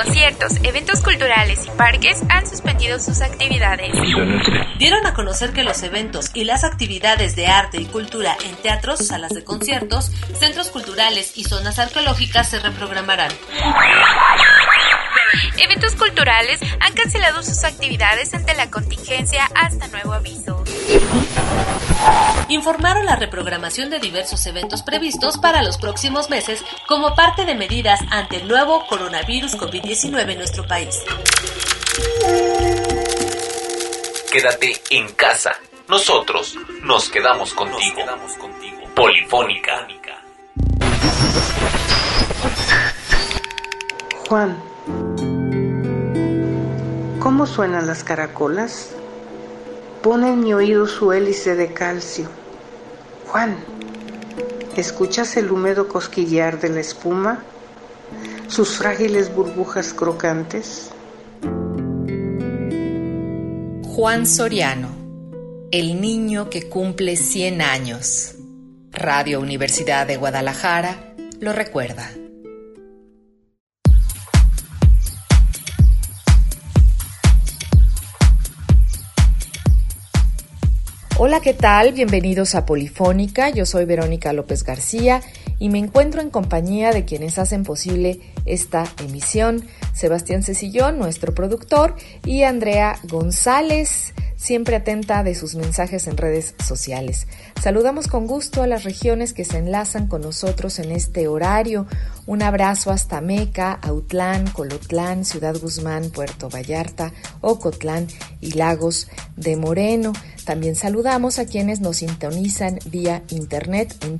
Conciertos, eventos culturales y parques han suspendido sus actividades. Dieron a conocer que los eventos y las actividades de arte y cultura en teatros, salas de conciertos, centros culturales y zonas arqueológicas se reprogramarán. Eventos culturales han cancelado sus actividades ante la contingencia hasta nuevo aviso. Informaron la reprogramación de diversos eventos previstos para los próximos meses como parte de medidas ante el nuevo coronavirus COVID-19 en nuestro país. Quédate en casa. Nosotros nos quedamos contigo. Polifónica. Juan, ¿cómo suenan las caracolas? Pone en mi oído su hélice de calcio. Juan, ¿escuchas el húmedo cosquillear de la espuma? ¿Sus frágiles burbujas crocantes? Juan Soriano, el niño que cumple 100 años. Radio Universidad de Guadalajara lo recuerda. Hola, ¿qué tal? Bienvenidos a Polifónica. Yo soy Verónica López García y me encuentro en compañía de quienes hacen posible esta emisión. Sebastián Cecillón, nuestro productor, y Andrea González, siempre atenta de sus mensajes en redes sociales. Saludamos con gusto a las regiones que se enlazan con nosotros en este horario. Un abrazo hasta Meca, Autlán, Colotlán, Ciudad Guzmán, Puerto Vallarta, Ocotlán y Lagos de Moreno. También saludamos a quienes nos sintonizan vía internet en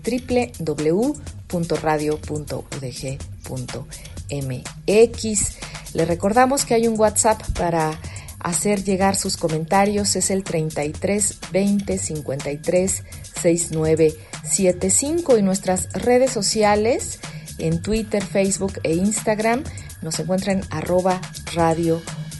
www.radio.udg.mx. Les recordamos que hay un WhatsApp para hacer llegar sus comentarios, es el 33 20 53 69 75, y nuestras redes sociales en Twitter, Facebook e Instagram nos encuentran @radioudg.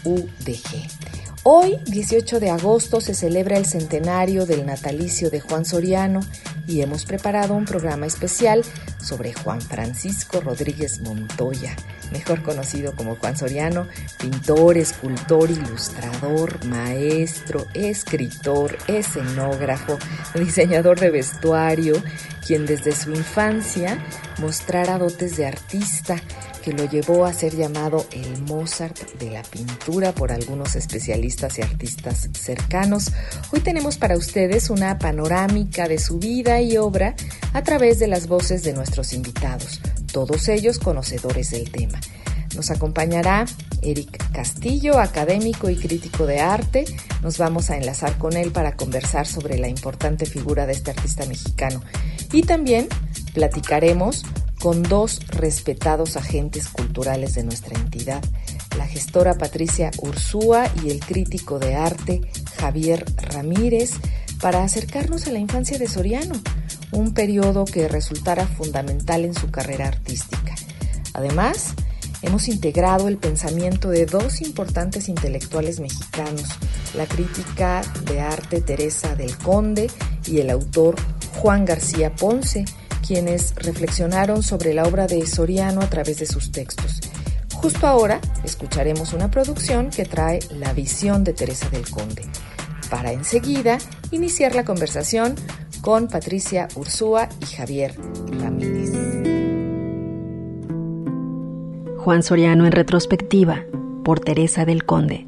Hoy, 18 de agosto, se celebra el centenario del natalicio de Juan Soriano y hemos preparado un programa especial sobre Juan Francisco Rodríguez Montoya, mejor conocido como Juan Soriano, pintor, escultor, ilustrador, maestro, escritor, escenógrafo, diseñador de vestuario, quien desde su infancia mostrara dotes de artista que lo llevó a ser llamado el Mozart de la pintura por algunos especialistas y artistas cercanos. Hoy tenemos para ustedes una panorámica de su vida y obra a través de las voces de nuestros invitados, todos ellos conocedores del tema. Nos acompañará Eric Castillo, académico y crítico de arte. Nos vamos a enlazar con él para conversar sobre la importante figura de este artista mexicano. Y también platicaremos con dos respetados agentes culturales de nuestra entidad, la gestora Patricia Ursúa y el crítico de arte Javier Ramírez, para acercarnos a la infancia de Soriano, un periodo que resultara fundamental en su carrera artística. Además, hemos integrado el pensamiento de dos importantes intelectuales mexicanos, la crítica de arte Teresa del Conde y el autor Juan García Ponce, quienes reflexionaron sobre la obra de Soriano a través de sus textos. Justo ahora escucharemos una producción que trae la visión de Teresa del Conde, para enseguida iniciar la conversación con Patricia Ursúa y Javier Ramírez. Juan Soriano en retrospectiva, por Teresa del Conde.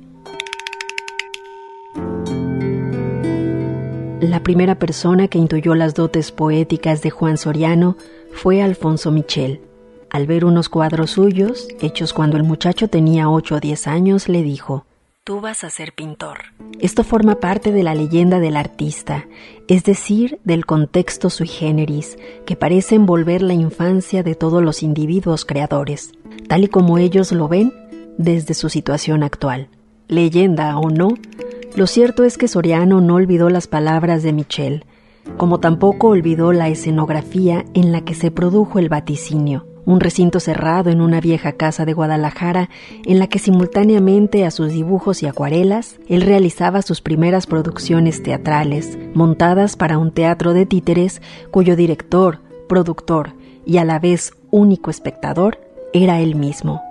La primera persona que intuyó las dotes poéticas de Juan Soriano fue Alfonso Michel. Al ver unos cuadros suyos, hechos cuando el muchacho tenía 8 o 10 años, le dijo: «Tú vas a ser pintor». Esto forma parte de la leyenda del artista, es decir, del contexto sui generis, que parece envolver la infancia de todos los individuos creadores, tal y como ellos lo ven desde su situación actual. Leyenda o no, lo cierto es que Soriano no olvidó las palabras de Michel, como tampoco olvidó la escenografía en la que se produjo el vaticinio, un recinto cerrado en una vieja casa de Guadalajara en la que simultáneamente a sus dibujos y acuarelas, él realizaba sus primeras producciones teatrales, montadas para un teatro de títeres cuyo director, productor y a la vez único espectador era él mismo.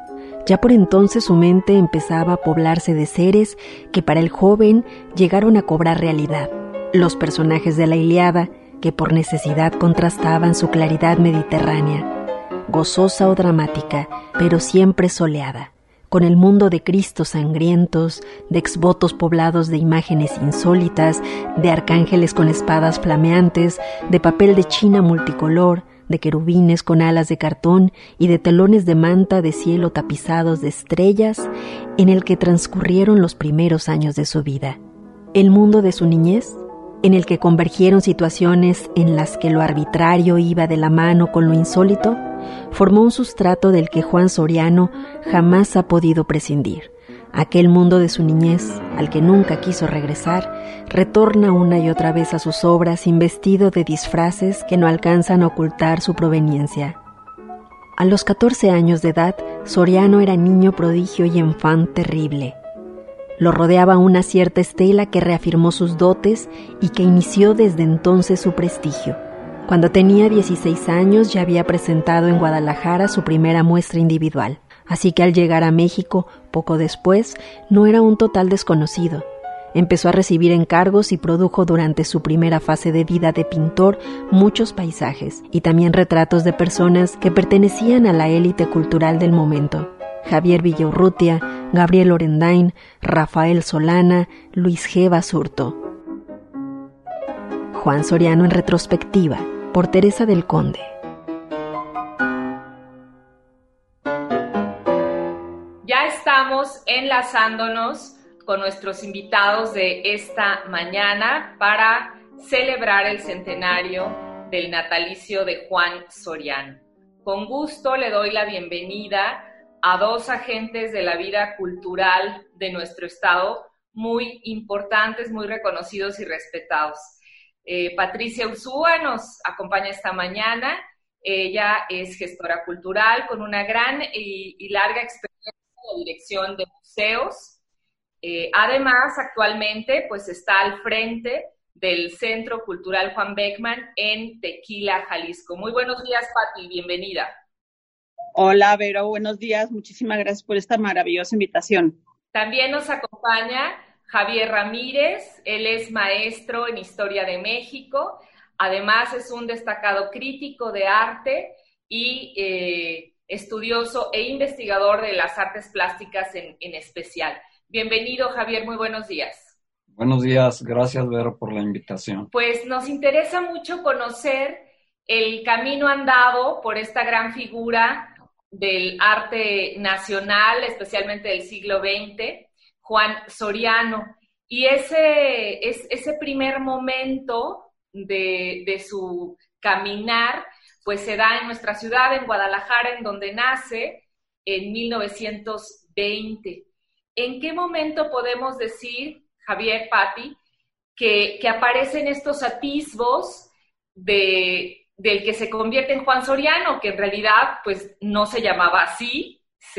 Ya por entonces su mente empezaba a poblarse de seres que para el joven llegaron a cobrar realidad. Los personajes de la Ilíada, que por necesidad contrastaban su claridad mediterránea, gozosa o dramática, pero siempre soleada, con el mundo de Cristos sangrientos, de exvotos poblados de imágenes insólitas, de arcángeles con espadas flameantes, de papel de china multicolor, de querubines con alas de cartón y de telones de manta de cielo tapizados de estrellas, en el que transcurrieron los primeros años de su vida. El mundo de su niñez, en el que convergieron situaciones en las que lo arbitrario iba de la mano con lo insólito, formó un sustrato del que Juan Soriano jamás ha podido prescindir. Aquel mundo de su niñez, al que nunca quiso regresar, retorna una y otra vez a sus obras investido de disfraces que no alcanzan a ocultar su proveniencia. A los 14 años de edad, Soriano era niño prodigio y enfant terrible. Lo rodeaba una cierta estela que reafirmó sus dotes y que inició desde entonces su prestigio. Cuando tenía 16 años ya había presentado en Guadalajara su primera muestra individual. Así que al llegar a México, poco después, no era un total desconocido. Empezó a recibir encargos y produjo durante su primera fase de vida de pintor muchos paisajes y también retratos de personas que pertenecían a la élite cultural del momento. Javier Villaurrutia, Gabriel Orendain, Rafael Solana, Luis G. Basurto. Juan Soriano en retrospectiva, por Teresa del Conde. Ya estamos enlazándonos con nuestros invitados de esta mañana para celebrar el centenario del natalicio de Juan Soriano. Con gusto le doy la bienvenida a dos agentes de la vida cultural de nuestro estado muy importantes, muy reconocidos y respetados. Patricia Ursúa nos acompaña esta mañana. Ella es gestora cultural con una gran y larga experiencia en la dirección de museos. Además, actualmente pues está al frente del Centro Cultural Juan Beckman en Tequila, Jalisco. Muy buenos días, Pati, bienvenida. Hola, Vero, buenos días. Muchísimas gracias por esta maravillosa invitación. También nos acompaña Javier Ramírez. Él es maestro en Historia de México. Además, es un destacado crítico de arte y estudioso e investigador de las artes plásticas en especial. Bienvenido, Javier, muy buenos días. Buenos días, gracias, Vero, por la invitación. Pues nos interesa mucho conocer el camino andado por esta gran figura del arte nacional, especialmente del siglo XX, Juan Soriano, y ese primer momento de su caminar, pues se da en nuestra ciudad, en Guadalajara, en donde nace en 1920. ¿En qué momento podemos decir, Javier, Pati, que aparecen estos atisbos del que se convierte en Juan Soriano, que en realidad pues no se llamaba así,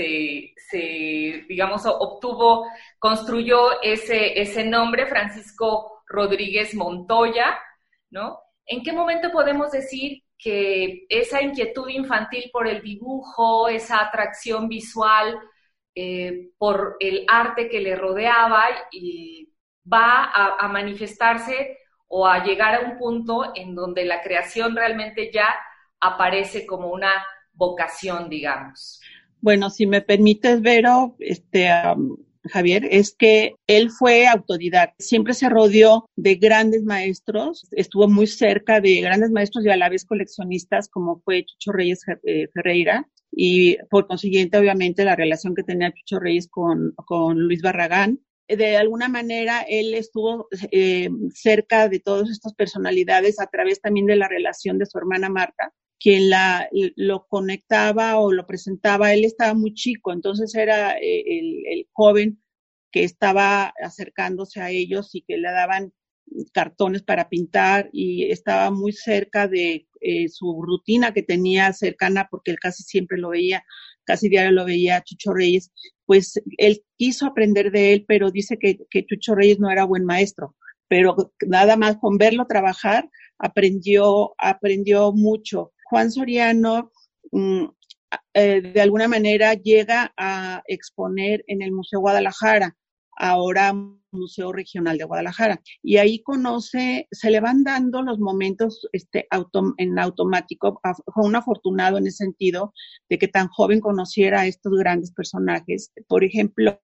construyó ese nombre, Francisco Rodríguez Montoya, ¿no? ¿En qué momento podemos decir que esa inquietud infantil por el dibujo, esa atracción visual por el arte que le rodeaba, y va a manifestarse o a llegar a un punto en donde la creación realmente ya aparece como una vocación, digamos? Bueno, si me permites, Vero, Javier, es que él fue autodidacta. Siempre se rodeó de grandes maestros, estuvo muy cerca de grandes maestros y a la vez coleccionistas, como fue Chucho Reyes Ferreira, y por consiguiente, obviamente, la relación que tenía Chucho Reyes con Luis Barragán. De alguna manera, él estuvo cerca de todas estas personalidades a través también de la relación de su hermana Marta, quien lo conectaba o lo presentaba. Él estaba muy chico, entonces era el joven que estaba acercándose a ellos y que le daban cartones para pintar, y estaba muy cerca de su rutina que tenía cercana, porque él casi siempre lo veía, casi diario lo veía a Chucho Reyes. Pues él quiso aprender de él, pero dice que Chucho Reyes no era buen maestro, pero nada más con verlo trabajar aprendió mucho. Juan Soriano de alguna manera llega a exponer en el Museo Guadalajara, ahora Museo Regional de Guadalajara, y ahí se le van dando los momentos en automático. Fue un afortunado en ese sentido de que tan joven conociera a estos grandes personajes. Por ejemplo,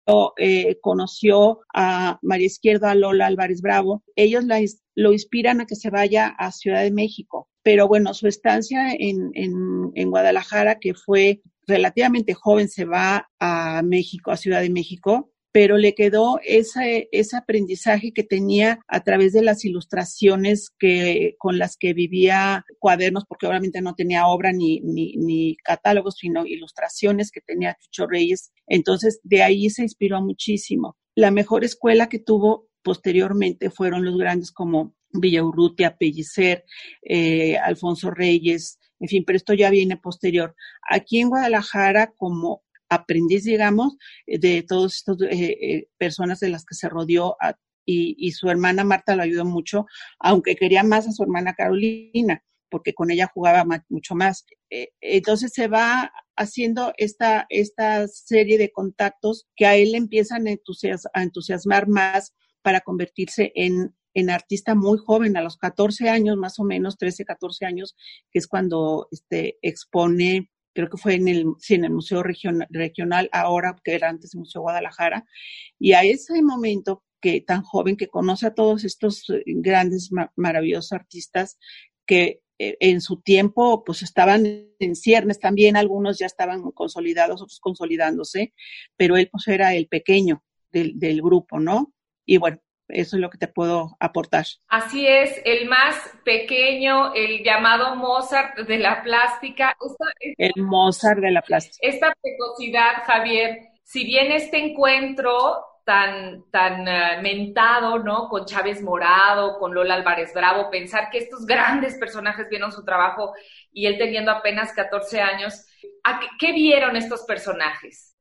conoció a María Izquierdo, a Lola Álvarez Bravo. Ellos lo inspiran a que se vaya a Ciudad de México, pero bueno, su estancia en Guadalajara, que fue relativamente joven, se va a México, a Ciudad de México, pero le quedó ese aprendizaje que tenía a través de las ilustraciones con las que vivía, cuadernos, porque obviamente no tenía obra ni catálogos, sino ilustraciones que tenía Chucho Reyes. Entonces, de ahí se inspiró muchísimo. La mejor escuela que tuvo posteriormente fueron los grandes como Villaurrutia, Pellicer, Alfonso Reyes, en fin, pero esto ya viene posterior. Aquí en Guadalajara, como aprendiz, digamos, de todas estas personas de las que se rodeó, y su hermana Marta lo ayudó mucho, aunque quería más a su hermana Carolina, porque con ella jugaba mucho más. Entonces se va haciendo esta serie de contactos que a él le empiezan a entusiasmar más para convertirse en artista muy joven, a los 14 años, más o menos, 13, 14 años, que es cuando expone. Creo que fue en el Museo Regional, ahora, que era antes el Museo Guadalajara, y a ese momento, que tan joven, que conoce a todos estos grandes, maravillosos artistas que en su tiempo pues estaban en ciernes también, algunos ya estaban consolidados, otros consolidándose, pero él pues era el pequeño del grupo, ¿no? Y bueno, eso es lo que te puedo aportar. Así es, el más pequeño, el llamado Mozart de la plástica. El Mozart de la plástica. Esta precocidad, Javier, si bien este encuentro tan mentado, ¿no? Con Chávez Morado, con Lola Álvarez Bravo, pensar que estos grandes personajes vieron su trabajo y él teniendo apenas 14 años, ¿qué vieron estos personajes?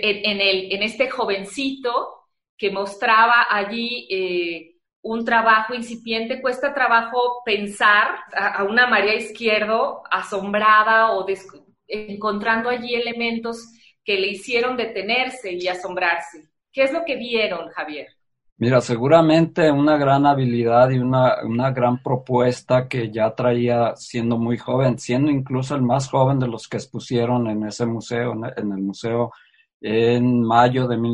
En este jovencito que mostraba allí un trabajo incipiente. Cuesta trabajo pensar a una María Izquierdo asombrada o encontrando allí elementos que le hicieron detenerse y asombrarse. ¿Qué es lo que vieron, Javier? Mira, seguramente una gran habilidad y una gran propuesta que ya traía siendo muy joven, siendo incluso el más joven de los que expusieron en ese museo, en el museo, en mayo de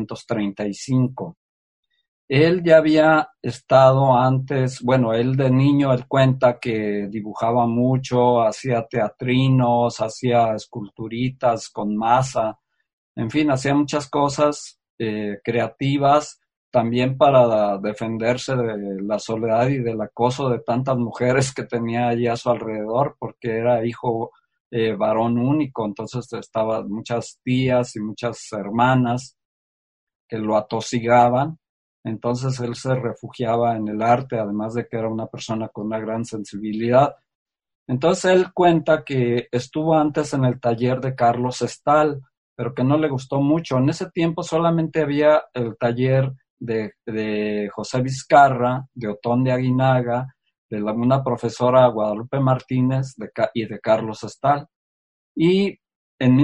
1935. Él ya había estado antes, bueno, él de niño, él cuenta que dibujaba mucho, hacía teatrinos, hacía esculturitas con masa, en fin, hacía muchas cosas creativas, también para defenderse de la soledad y del acoso de tantas mujeres que tenía allí a su alrededor, porque era hijo varón único, entonces estaban muchas tías y muchas hermanas que lo atosigaban, entonces él se refugiaba en el arte, además de que era una persona con una gran sensibilidad. Entonces él cuenta que estuvo antes en el taller de Carlos Estal, pero que no le gustó mucho. En ese tiempo solamente había el taller de José Vizcarra, de Otón de Aguinaga, de una profesora Guadalupe Martínez y de Carlos Estal. Y en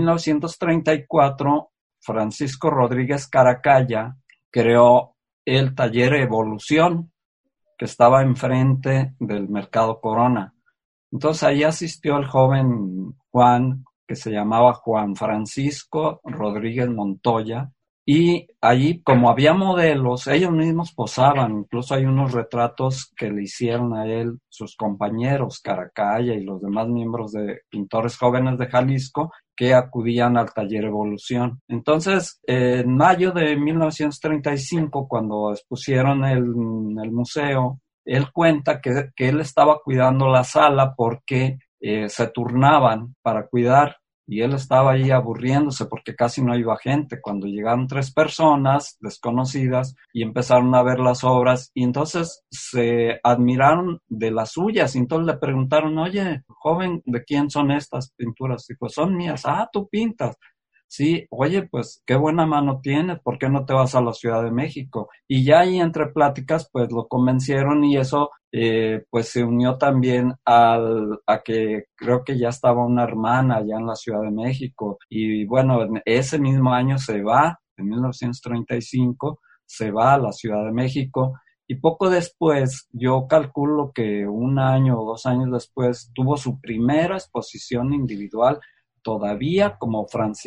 1934, Francisco Rodríguez Caracalla creó el taller Evolución, que estaba enfrente del Mercado Corona. Entonces ahí asistió el joven Juan, que se llamaba Juan Francisco Rodríguez Montoya, y allí, como había modelos, ellos mismos posaban, incluso hay unos retratos que le hicieron a él sus compañeros, Caracalla y los demás miembros de Pintores Jóvenes de Jalisco, que acudían al taller Evolución. Entonces, en mayo de 1935, cuando expusieron en el museo, él cuenta que él estaba cuidando la sala porque se turnaban para cuidar, y él estaba ahí aburriéndose porque casi no iba gente. Cuando llegaron 3 personas desconocidas y empezaron a ver las obras, y entonces se admiraron de las suyas, y entonces le preguntaron: oye, joven, ¿de quién son estas pinturas? Dijo: son mías. Ah, tú pintas. sí, oye, pues qué buena mano tienes, ¿por qué no te vas a la Ciudad de México? Y ya ahí entre pláticas, pues lo convencieron y eso, pues se unió también a que creo que ya estaba una hermana allá en la Ciudad de México. Y bueno, en ese mismo año se va, en 1935, se va a la Ciudad de México. Y poco después, yo calculo que 1 año o 2 años después, tuvo su primera exposición individual todavía como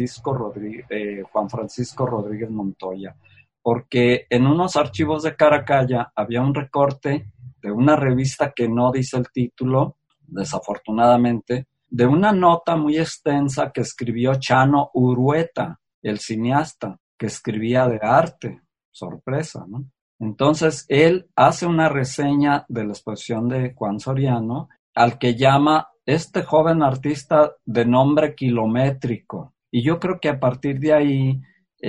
Juan Francisco Rodríguez Montoya, porque en unos archivos de Caracalla había un recorte de una revista que no dice el título, desafortunadamente, de una nota muy extensa que escribió Chano Urueta, el cineasta, que escribía de arte. Sorpresa, ¿no? Entonces, él hace una reseña de la exposición de Juan Soriano, al que llama este joven artista de nombre kilométrico. Y yo creo que a partir de ahí,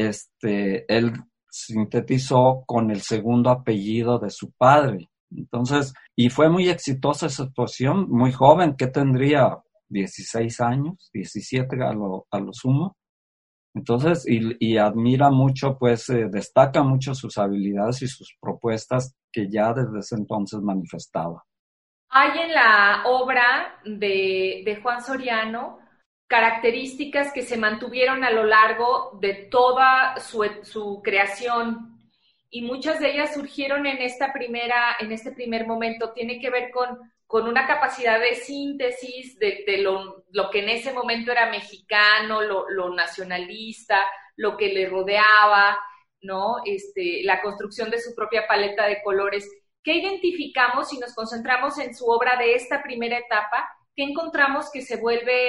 él sintetizó con el segundo apellido de su padre. Entonces, y fue muy exitosa esa exposición, muy joven, que tendría 16 años, 17 a lo sumo. Entonces, y admira mucho, pues destaca mucho sus habilidades y sus propuestas que ya desde ese entonces manifestaba. Hay en la obra de Juan Soriano características que se mantuvieron a lo largo de toda su creación y muchas de ellas surgieron en este primer momento. Tiene que ver con una capacidad de síntesis de lo que en ese momento era mexicano, lo nacionalista, lo que le rodeaba, ¿no? La construcción de su propia paleta de colores. ¿Qué identificamos si nos concentramos en su obra de esta primera etapa? ¿Qué encontramos que se vuelve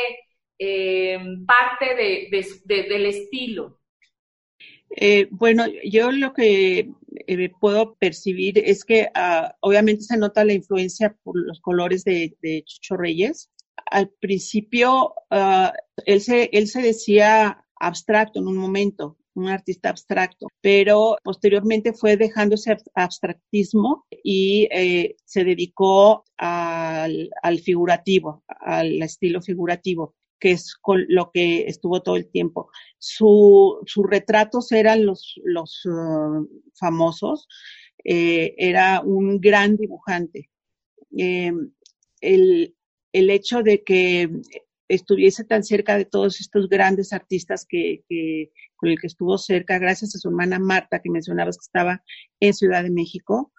parte del estilo? Bueno, yo lo que puedo percibir es que obviamente se nota la influencia por los colores de Chucho Reyes. Al principio, él se decía abstracto en un momento, un artista abstracto, pero posteriormente fue dejando ese abstractismo y se dedicó al figurativo, al estilo figurativo, que es con lo que estuvo todo el tiempo. Sus retratos eran los famosos, era un gran dibujante. El hecho de que estuviese tan cerca de todos estos grandes artistas con el que estuvo cerca, gracias a su hermana Marta, que mencionabas que estaba en Ciudad de México.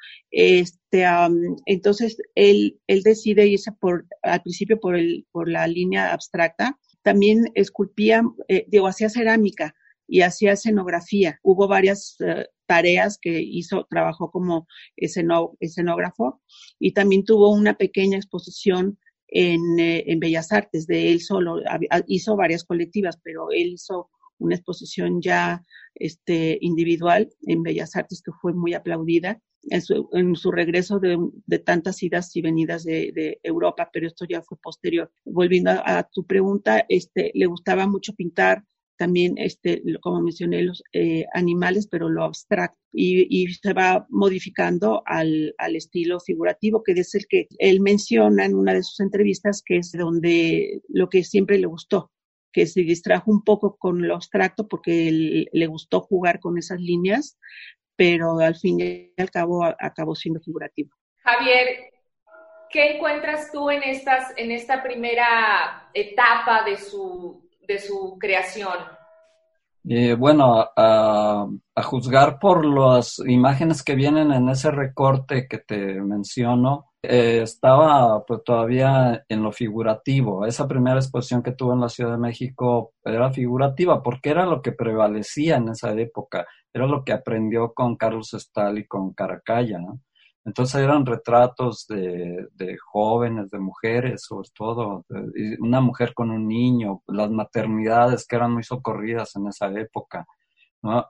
Entonces, él decide irse al principio por la línea abstracta. También esculpía, hacía cerámica y hacía escenografía. Hubo varias tareas que trabajó como escenógrafo y también tuvo una pequeña exposición en Bellas Artes de él solo. Hizo varias colectivas, pero él hizo una exposición ya individual en Bellas Artes que fue muy aplaudida en su regreso de tantas idas y venidas de Europa, pero esto ya fue posterior. Volviendo a tu pregunta, le gustaba mucho pintar también, como mencioné, los animales, pero lo abstracto, y se va modificando al estilo figurativo, que es el que él menciona en una de sus entrevistas, que es donde lo que siempre le gustó, que se distrajo un poco con lo abstracto porque le gustó jugar con esas líneas, pero al fin y al cabo acabó siendo figurativo. Javier, ¿qué encuentras tú en esta primera etapa de su creación? Bueno, a juzgar por las imágenes que vienen en ese recorte que te menciono, estaba pues todavía en lo figurativo. Esa primera exposición que tuvo en la Ciudad de México era figurativa porque era lo que prevalecía en esa época, era lo que aprendió con Carlos Estal y con Caracalla, ¿no? Entonces eran retratos de jóvenes, de mujeres, sobre todo, una mujer con un niño, las maternidades que eran muy socorridas en esa época, ¿no?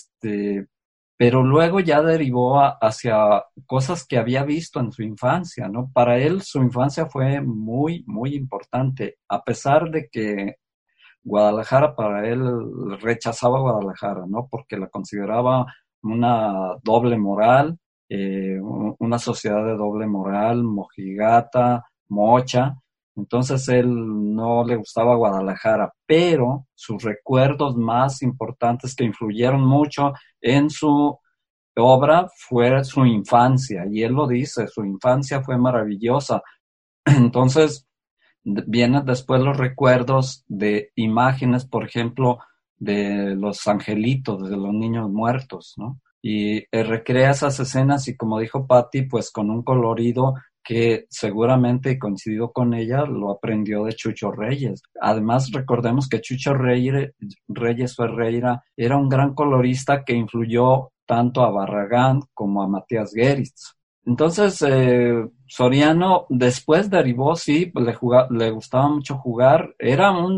Pero luego ya derivó hacia cosas que había visto en su infancia, ¿no? Para él su infancia fue muy, muy importante, a pesar de que Guadalajara, para él rechazaba Guadalajara, ¿no? Porque la consideraba una doble moral, una sociedad de doble moral, mojigata, mocha, Entonces él no le gustaba Guadalajara, pero sus recuerdos más importantes que influyeron mucho en su obra fue su infancia, y él lo dice, su infancia fue maravillosa. Entonces vienen después los recuerdos de imágenes, por ejemplo, de los angelitos, de los niños muertos, ¿no? Y recrea esas escenas y, como dijo Patti, pues con un colorido que seguramente, y coincidió con ella, lo aprendió de Chucho Reyes. Además, recordemos que Chucho Reyes Ferreira era un gran colorista que influyó tanto a Barragán como a Matías Geritz. Entonces, Soriano después derivó, sí, le gustaba mucho jugar, era un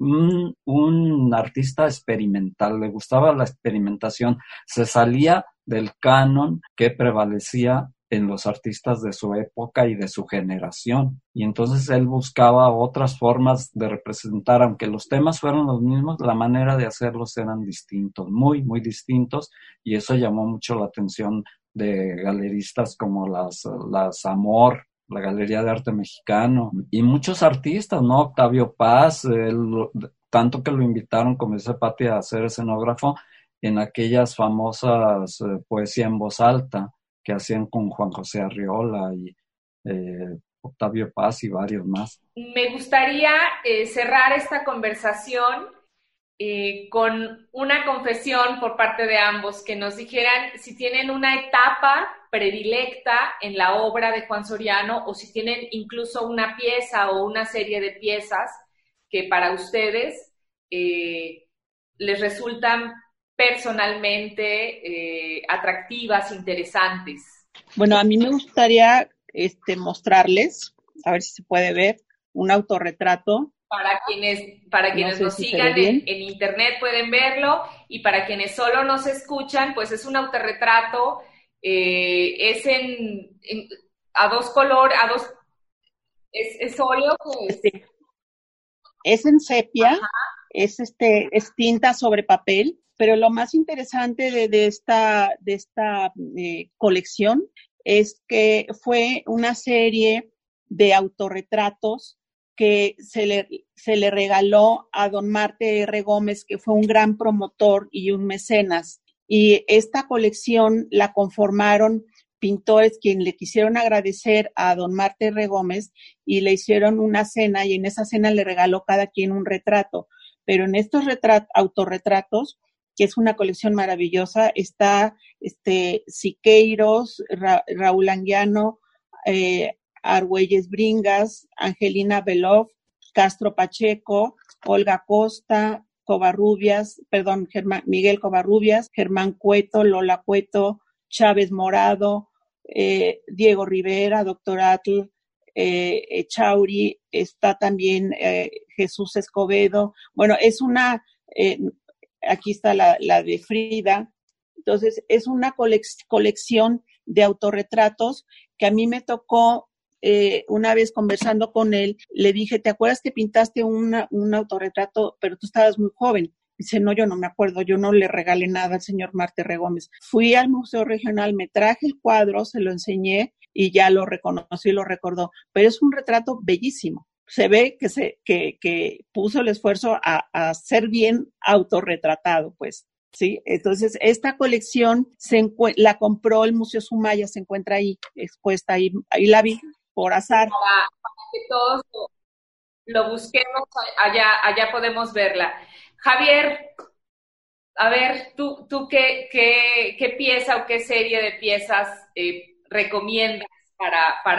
artista experimental, le gustaba la experimentación, se salía del canon que prevalecía en los artistas de su época y de su generación. Y entonces él buscaba otras formas de representar, aunque los temas fueron los mismos, la manera de hacerlos eran distintos, muy, muy distintos, y eso llamó mucho la atención de galeristas como las Amor, la Galería de Arte Mexicano, y muchos artistas, ¿no? Octavio Paz, tanto que lo invitaron, como dice Patti, a ser escenógrafo en aquellas famosas poesía en voz alta que hacían con Juan José Arriola y Octavio Paz y varios más. Me gustaría cerrar esta conversación con una confesión por parte de ambos, que nos dijeran si tienen una etapa predilecta en la obra de Juan Soriano, o si tienen incluso una pieza o una serie de piezas que para ustedes les resultan personalmente atractivas, interesantes. Bueno, a mí me gustaría mostrarles, a ver si se puede ver, un autorretrato. Para quienes nos sigan en internet pueden verlo, y para quienes solo nos escuchan, pues es un autorretrato, es a dos colores, es óleo, pues. Es en sepia. Ajá. Es tinta sobre papel, pero lo más interesante de esta colección es que fue una serie de autorretratos que se le regaló a don Marte R. Gómez, que fue un gran promotor y un mecenas. Y esta colección la conformaron pintores quienes le quisieron agradecer a don Marte R. Gómez, y le hicieron una cena, y en esa cena le regaló cada quien un retrato. Pero en estos autorretratos, que es una colección maravillosa, está Siqueiros, Raúl Anguiano, Argüelles Bringas, Angelina Beloff, Castro Pacheco, Olga Costa, Miguel Covarrubias, Germán Cueto, Lola Cueto, Chávez Morado, Diego Rivera, Doctor Atl, Chauri, está también Jesús Escobedo. Bueno, es aquí está la de Frida. Entonces, es una colección de autorretratos que a mí me tocó. Una vez conversando con él, le dije, ¿te acuerdas que pintaste un autorretrato, pero tú estabas muy joven? Dice, no, yo no me acuerdo, yo no le regalé nada al señor Marte R. Gómez. Fui al Museo Regional, me traje el cuadro, se lo enseñé y ya lo reconoció y lo recordó. Pero es un retrato bellísimo. Se ve que puso el esfuerzo a ser bien autorretratado, pues. Sí, entonces esta colección la compró el Museo Sumaya, se encuentra ahí expuesta, ahí la vi por azar. Para que todos lo busquemos, allá podemos verla. Javier, a ver, ¿tú qué pieza o qué serie de piezas recomiendas para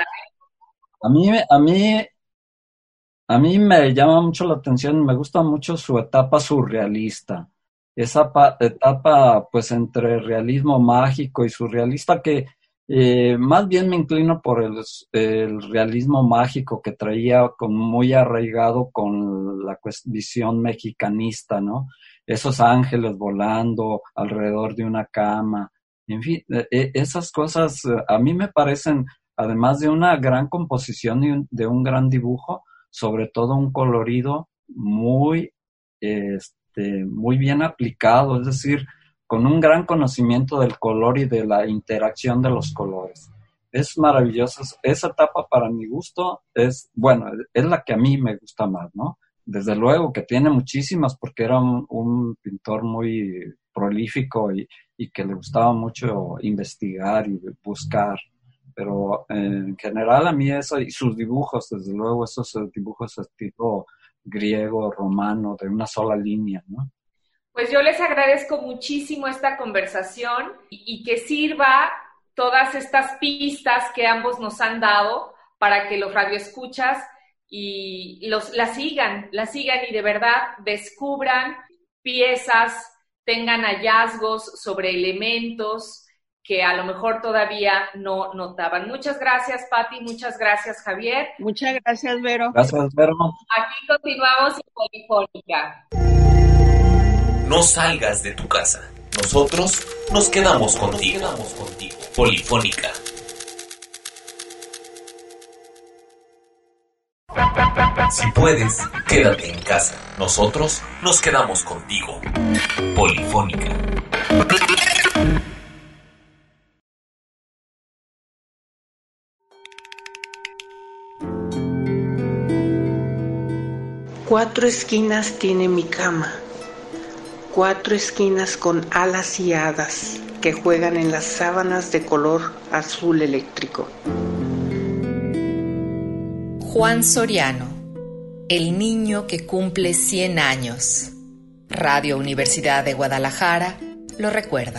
A mí me llama mucho la atención, me gusta mucho su etapa surrealista. Esa etapa, pues, entre realismo mágico y surrealista, que más bien me inclino por el realismo mágico que traía muy arraigado con la visión mexicanista, ¿no? Esos ángeles volando alrededor de una cama, en fin, esas cosas a mí me parecen, además de una gran composición y de un gran dibujo, sobre todo un colorido muy bien aplicado, es decir, con un gran conocimiento del color y de la interacción de los colores. es maravilloso. Esa etapa para mi gusto es la que a mí me gusta más, ¿no? Desde luego que tiene muchísimas porque era un pintor muy prolífico y que le gustaba mucho investigar y buscar. Pero en general a mí eso, y sus dibujos, desde luego, esos dibujos estilo griego, romano, de una sola línea, ¿no? Pues yo les agradezco muchísimo esta conversación y que sirva todas estas pistas que ambos nos han dado para que los radioescuchas la sigan y de verdad descubran piezas, tengan hallazgos sobre elementos que a lo mejor todavía no notaban. Muchas gracias, Pati, muchas gracias, Javier. Muchas gracias, Vero. Gracias, Vero. Aquí continuamos en Polifónica. No salgas de tu casa. Nosotros nos quedamos contigo. Polifónica. Si puedes, quédate en casa. Nosotros nos quedamos contigo. Polifónica. Cuatro esquinas tiene mi cama, 4 esquinas con alas y hadas que juegan en las sábanas de color azul eléctrico. Juan Soriano, el niño que cumple 100 años. Radio Universidad de Guadalajara lo recuerda.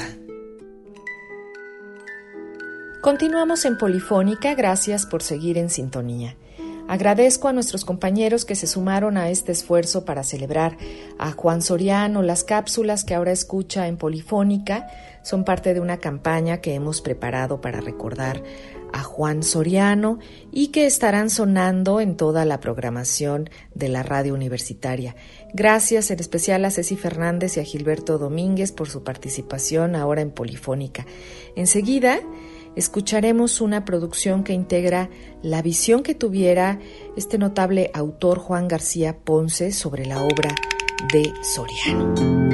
Continuamos en Polifónica, gracias por seguir en sintonía. Agradezco a nuestros compañeros que se sumaron a este esfuerzo para celebrar a Juan Soriano. Las cápsulas que ahora escucha en Polifónica son parte de una campaña que hemos preparado para recordar a Juan Soriano y que estarán sonando en toda la programación de la radio universitaria. Gracias en especial a Ceci Fernández y a Gilberto Domínguez por su participación ahora en Polifónica. Enseguida escucharemos una producción que integra la visión que tuviera este notable autor Juan García Ponce sobre la obra de Soriano.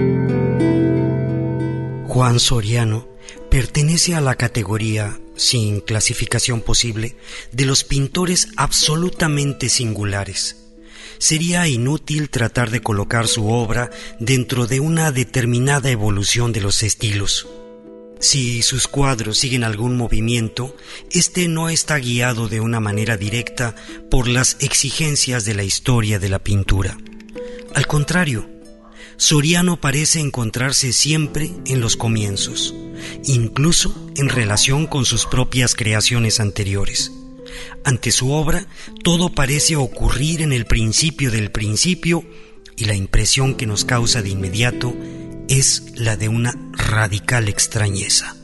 Juan Soriano pertenece a la categoría, sin clasificación posible, de los pintores absolutamente singulares. Sería inútil tratar de colocar su obra dentro de una determinada evolución de los estilos. Si sus cuadros siguen algún movimiento, este no está guiado de una manera directa por las exigencias de la historia de la pintura. Al contrario, Soriano parece encontrarse siempre en los comienzos, incluso en relación con sus propias creaciones anteriores. Ante su obra, todo parece ocurrir en el principio del principio, y la impresión que nos causa de inmediato es la de una radical extrañeza.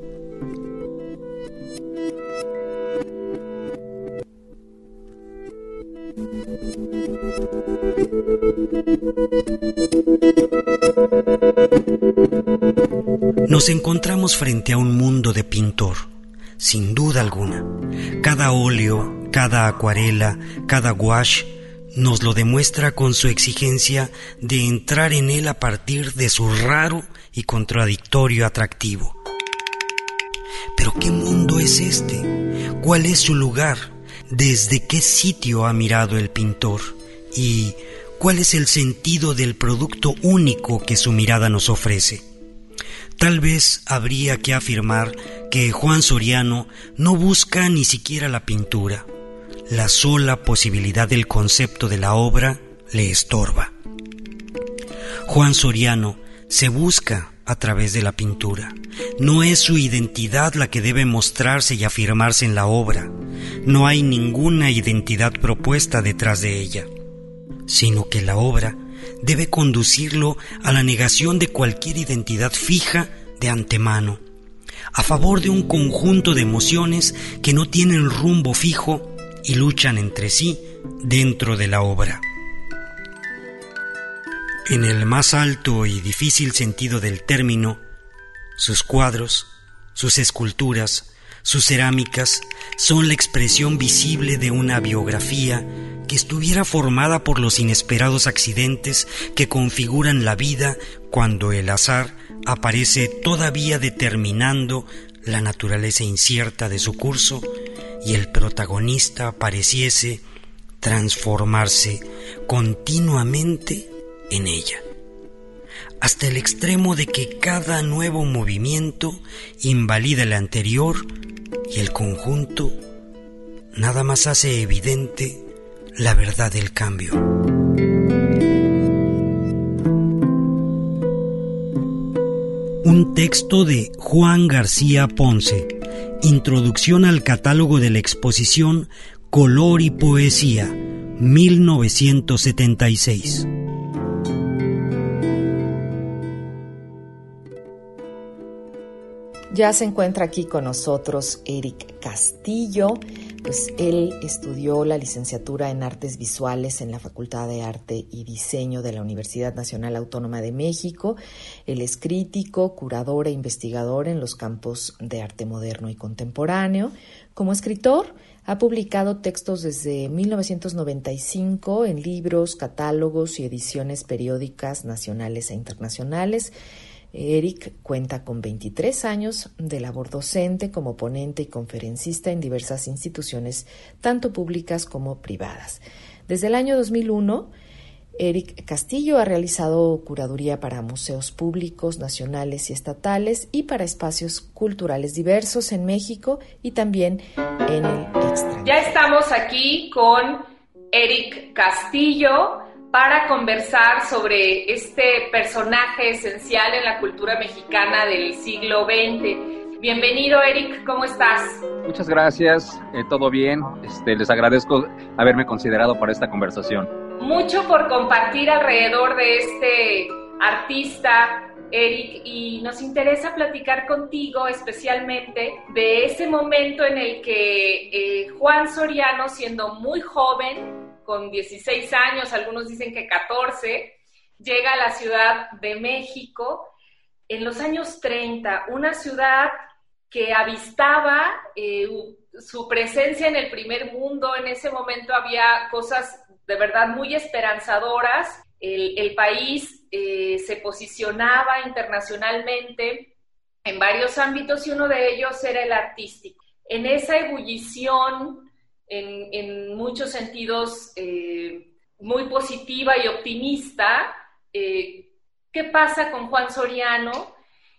Nos encontramos frente a un mundo de pintor, sin duda alguna. Cada óleo, cada acuarela, cada gouache nos lo demuestra con su exigencia de entrar en él a partir de su raro y contradictorio atractivo. ¿Pero qué mundo es este? ¿Cuál es su lugar? ¿Desde qué sitio ha mirado el pintor? ¿Y cuál es el sentido del producto único que su mirada nos ofrece? Tal vez habría que afirmar que Juan Soriano no busca ni siquiera la pintura. La sola posibilidad del concepto de la obra le estorba. Juan Soriano se busca a través de la pintura. No es su identidad la que debe mostrarse y afirmarse en la obra. No hay ninguna identidad propuesta detrás de ella, sino que la obra debe conducirlo a la negación de cualquier identidad fija de antemano, a favor de un conjunto de emociones que no tienen rumbo fijo y luchan entre sí dentro de la obra. En el más alto y difícil sentido del término, sus cuadros, sus esculturas, sus cerámicas son la expresión visible de una biografía que estuviera formada por los inesperados accidentes que configuran la vida cuando el azar aparece todavía determinando la naturaleza incierta de su curso y el protagonista pareciese transformarse continuamente en ella, hasta el extremo de que cada nuevo movimiento invalida el anterior y el conjunto nada más hace evidente la verdad del cambio. Un texto de Juan García Ponce, Introducción al catálogo de la exposición Color y Poesía, 1976. Ya se encuentra aquí con nosotros Eric Castillo, pues él estudió la licenciatura en Artes Visuales en la Facultad de Arte y Diseño de la Universidad Nacional Autónoma de México. Él es crítico, curador e investigador en los campos de arte moderno y contemporáneo. Como escritor, ha publicado textos desde 1995 en libros, catálogos y ediciones periódicas nacionales e internacionales. Eric cuenta con 23 años de labor docente como ponente y conferencista en diversas instituciones, tanto públicas como privadas. Desde el año 2001, Eric Castillo ha realizado curaduría para museos públicos, nacionales y estatales y para espacios culturales diversos en México y también en el extranjero. Ya estamos aquí con Eric Castillo para conversar sobre este personaje esencial en la cultura mexicana del siglo XX. Bienvenido, Eric, ¿cómo estás? Muchas gracias, todo bien. Les agradezco haberme considerado para esta conversación. Mucho por compartir alrededor de este artista, Eric, y nos interesa platicar contigo especialmente de ese momento en el que Juan Soriano, siendo muy joven, con 16 años, algunos dicen que 14, llega a la Ciudad de México en los años 30, una ciudad que avistaba su presencia en el primer mundo. En ese momento había cosas de verdad muy esperanzadoras. El país se posicionaba internacionalmente en varios ámbitos y uno de ellos era el artístico. En esa ebullición, en muchos sentidos muy positiva y optimista, ¿qué pasa con Juan Soriano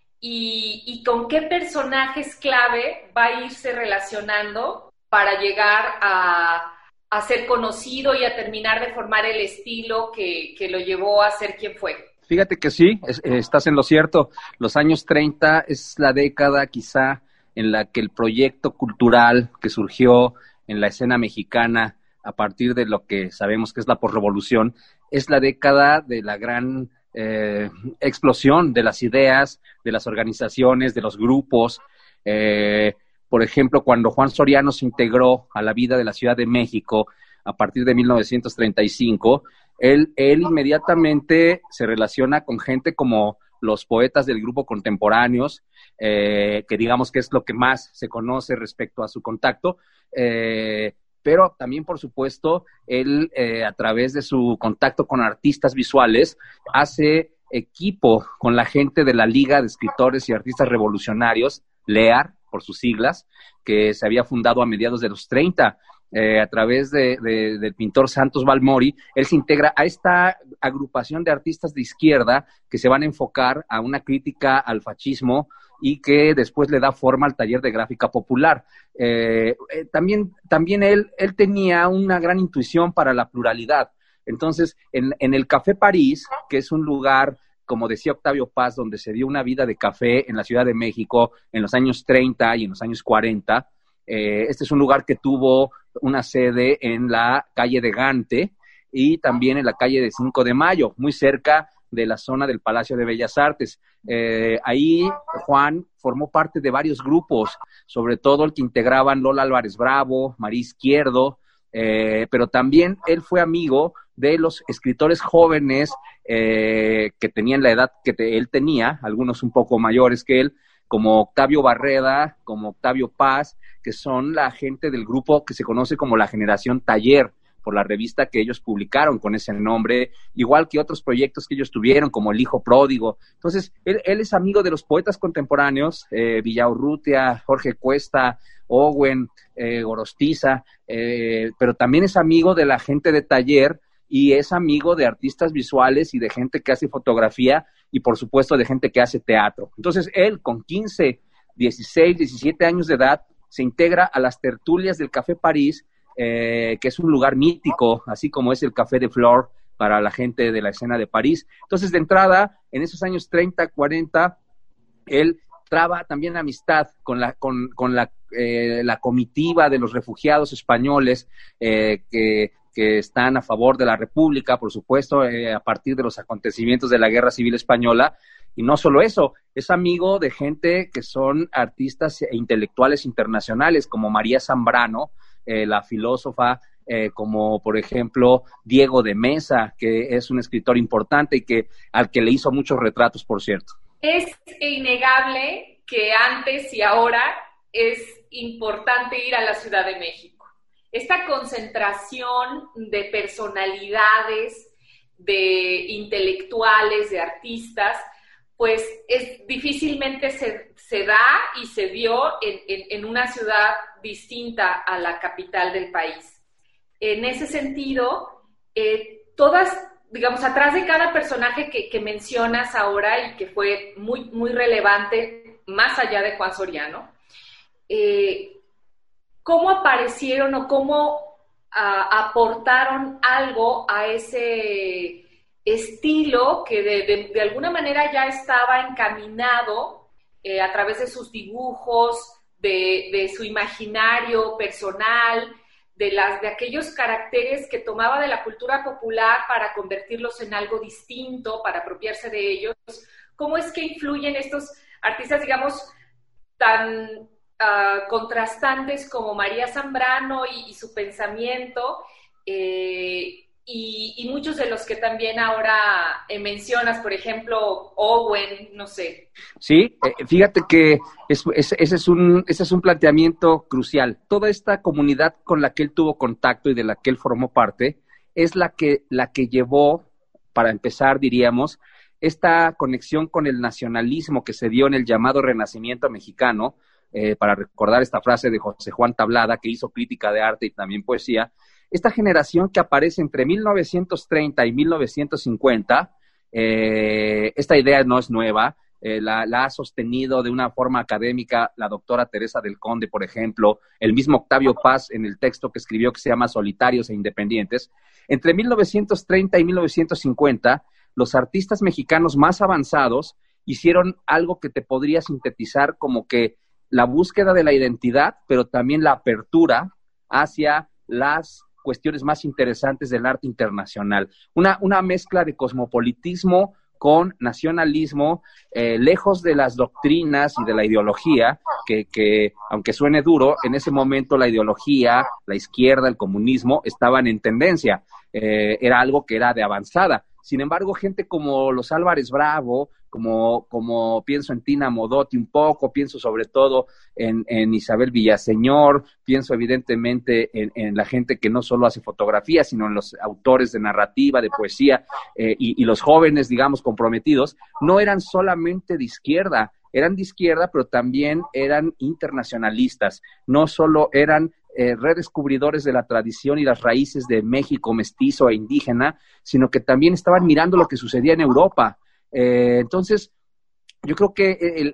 y con qué personajes clave va a irse relacionando para llegar a ser conocido y a terminar de formar el estilo que lo llevó a ser quien fue? Fíjate que sí, estás en lo cierto. Los años 30 es la década quizá en la que el proyecto cultural que surgió en la escena mexicana a partir de lo que sabemos que es la posrevolución, es la década de la gran explosión de las ideas, de las organizaciones, de los grupos. Por ejemplo, cuando Juan Soriano se integró a la vida de la Ciudad de México a partir de 1935, él inmediatamente se relaciona con gente como los poetas del grupo contemporáneos, que digamos que es lo que más se conoce respecto a su contacto, pero también, por supuesto, él, a través de su contacto con artistas visuales, hace equipo con la gente de la Liga de Escritores y Artistas Revolucionarios, LEAR, por sus siglas, que se había fundado a mediados de los 30, a través del pintor Santos Balmori. Él se integra a esta agrupación de artistas de izquierda que se van a enfocar a una crítica al fascismo y que después le da forma al taller de gráfica popular. También él tenía una gran intuición para la pluralidad. Entonces, en el Café París, que es un lugar, como decía Octavio Paz, donde se dio una vida de café en la Ciudad de México en los años 30 y en los años 40, este es un lugar que tuvo una sede en la calle de Gante y también en la calle de 5 de Mayo, muy cerca de la zona del Palacio de Bellas Artes. Ahí Juan formó parte de varios grupos, sobre todo el que integraban Lola Álvarez Bravo, María Izquierdo, pero también él fue amigo de los escritores jóvenes que tenían la edad que él tenía, algunos un poco mayores que él, como Octavio Barreda, como Octavio Paz, que son la gente del grupo que se conoce como la Generación Taller, por la revista que ellos publicaron con ese nombre, igual que otros proyectos que ellos tuvieron, como El Hijo Pródigo. Entonces, él es amigo de los poetas contemporáneos, Villaurrutia, Jorge Cuesta, Owen, Gorostiza, pero también es amigo de la gente de taller y es amigo de artistas visuales y de gente que hace fotografía y, por supuesto, de gente que hace teatro. Entonces, él, con 15, 16, 17 años de edad, se integra a las tertulias del Café París, que es un lugar mítico, así como es el Café de Flore para la gente de la escena de París. Entonces, de entrada, en esos años 30, 40, él traba también amistad con la comitiva de los refugiados españoles que están a favor de la República, por supuesto, a partir de los acontecimientos de la Guerra Civil Española. Y no solo eso, es amigo de gente que son artistas e intelectuales internacionales, como María Zambrano, la filósofa, como por ejemplo Diego de Mesa, que es un escritor importante y al que le hizo muchos retratos, por cierto. Es innegable que antes y ahora es importante ir a la Ciudad de México. Esta concentración de personalidades, de intelectuales, de artistas, pues difícilmente se da y se dio en una ciudad distinta a la capital del país. En ese sentido, todas, digamos, atrás de cada personaje que mencionas ahora y que fue muy, muy relevante, más allá de Juan Soriano, ¿cómo aparecieron o cómo aportaron algo a ese estilo que de alguna manera ya estaba encaminado a través de sus dibujos, de su imaginario personal, de aquellos caracteres que tomaba de la cultura popular para convertirlos en algo distinto, para apropiarse de ellos? ¿Cómo es que influyen estos artistas, digamos, tan contrastantes como María Zambrano y su pensamiento, y muchos de los que también ahora mencionas, por ejemplo, Owen, no sé? Sí, fíjate que ese es un planteamiento crucial. Toda esta comunidad con la que él tuvo contacto y de la que él formó parte es la que llevó, para empezar, diríamos, esta conexión con el nacionalismo que se dio en el llamado Renacimiento mexicano, para recordar esta frase de José Juan Tablada, que hizo crítica de arte y también poesía. Esta generación que aparece entre 1930 y 1950, esta idea no es nueva, la ha sostenido de una forma académica la doctora Teresa del Conde, por ejemplo, el mismo Octavio Paz en el texto que escribió que se llama Solitarios e Independientes. Entre 1930 y 1950, los artistas mexicanos más avanzados hicieron algo que te podría sintetizar como que la búsqueda de la identidad, pero también la apertura hacia las cuestiones más interesantes del arte internacional. Una mezcla de cosmopolitismo con nacionalismo, lejos de las doctrinas y de la ideología, que aunque suene duro, en ese momento la ideología, la izquierda, el comunismo, estaban en tendencia. Era algo que era de avanzada. Sin embargo, gente como los Álvarez Bravo, como pienso en Tina Modotti un poco, pienso sobre todo en Isabel Villaseñor, pienso evidentemente en la gente que no solo hace fotografía, sino en los autores de narrativa, de poesía, y los jóvenes, digamos, comprometidos, no eran solamente de izquierda, pero también eran internacionalistas, no solo eran redescubridores de la tradición y las raíces de México mestizo e indígena, sino que también estaban mirando lo que sucedía en Europa. Entonces, yo creo que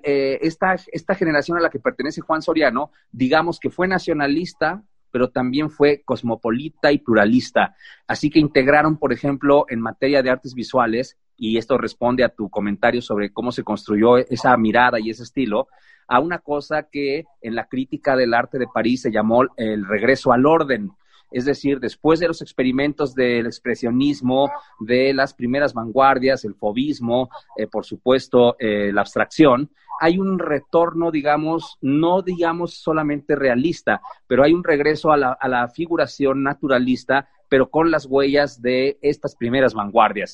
esta generación a la que pertenece Juan Soriano, digamos que fue nacionalista, pero también fue cosmopolita y pluralista. Así que integraron, por ejemplo, en materia de artes visuales, y esto responde a tu comentario sobre cómo se construyó esa mirada y ese estilo, a una cosa que en la crítica del arte de París se llamó el regreso al orden. Es decir, después de los experimentos del expresionismo, de las primeras vanguardias, el fauvismo, por supuesto, la abstracción, hay un retorno, digamos, no digamos solamente realista, pero hay un regreso a la figuración naturalista, pero con las huellas de estas primeras vanguardias.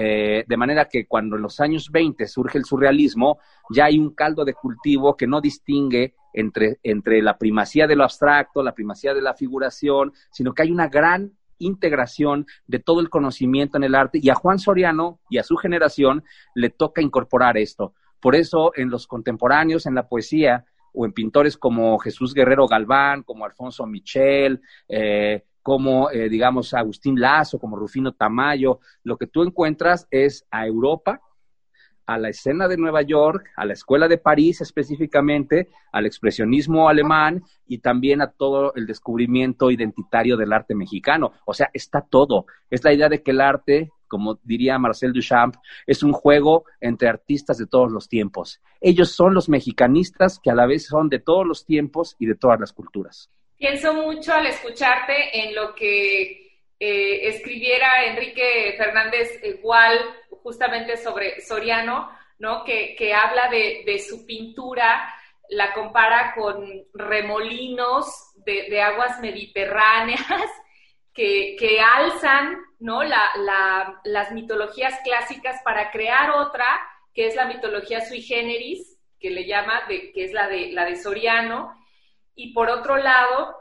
De manera que cuando en los años 20 surge el surrealismo, ya hay un caldo de cultivo que no distingue entre la primacía de lo abstracto, la primacía de la figuración, sino que hay una gran integración de todo el conocimiento en el arte, y a Juan Soriano y a su generación le toca incorporar esto. Por eso en los contemporáneos, en la poesía, o en pintores como Jesús Guerrero Galván, como Alfonso Michel, como, digamos, Agustín Lazo, como Rufino Tamayo, lo que tú encuentras es a Europa, a la escena de Nueva York, a la escuela de París específicamente, al expresionismo alemán y también a todo el descubrimiento identitario del arte mexicano. O sea, está todo. Es la idea de que el arte, como diría Marcel Duchamp, es un juego entre artistas de todos los tiempos. Ellos son los mexicanistas que a la vez son de todos los tiempos y de todas las culturas. Pienso mucho al escucharte en lo que escribiera Enrique Fernández Gual justamente sobre Soriano, ¿no? Que habla de su pintura, la compara con remolinos de aguas mediterráneas que alzan, ¿no? las mitologías clásicas para crear otra, que es la mitología sui generis, que le llama, que es la de Soriano, y por otro lado,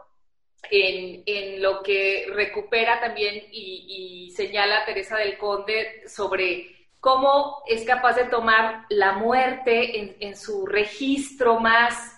en lo que recupera también y señala Teresa del Conde sobre cómo es capaz de tomar la muerte en su registro más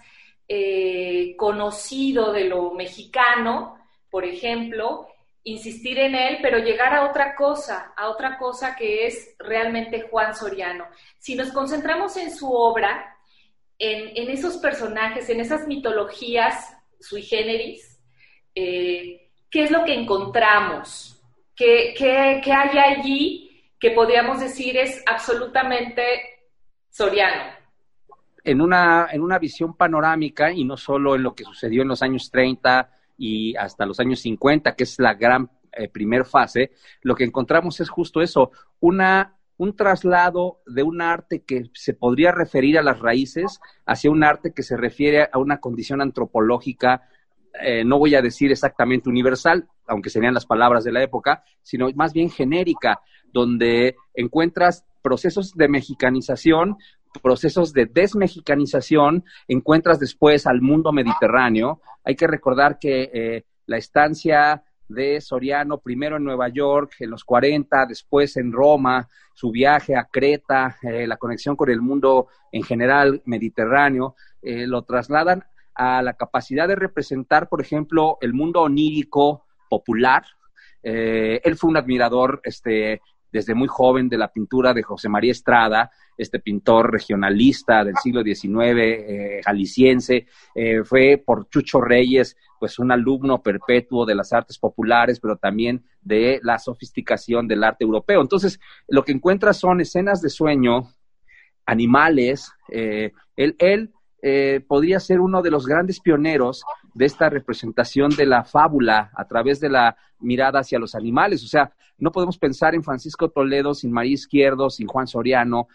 conocido de lo mexicano, por ejemplo, insistir en él, pero llegar a otra cosa que es realmente Juan Soriano. Si nos concentramos en su obra, en esos personajes, en esas mitologías sui generis, ¿qué es lo que encontramos? ¿Qué hay allí que podríamos decir es absolutamente Soriano? En una visión panorámica, y no solo en lo que sucedió en los años 30 y hasta los años 50, que es la gran primer fase, lo que encontramos es justo eso, un traslado de un arte que se podría referir a las raíces hacia un arte que se refiere a una condición antropológica, no voy a decir exactamente universal, aunque serían las palabras de la época, sino más bien genérica, donde encuentras procesos de mexicanización, procesos de desmexicanización, encuentras después al mundo mediterráneo. Hay que recordar que la estancia de Soriano, primero en Nueva York, en los 40, después en Roma, su viaje a Creta, la conexión con el mundo en general mediterráneo, lo trasladan a la capacidad de representar, por ejemplo, el mundo onírico popular. Él fue un admirador desde muy joven de la pintura de José María Estrada, este pintor regionalista del siglo XIX, jalisciense. Fue por Chucho Reyes, pues un alumno perpetuo de las artes populares, pero también de la sofisticación del arte europeo. Entonces, lo que encuentras son escenas de sueño, animales. Él podría ser uno de los grandes pioneros de esta representación de la fábula a través de la mirada hacia los animales. O sea, no podemos pensar en Francisco Toledo sin María Izquierdo, sin Juan Soriano.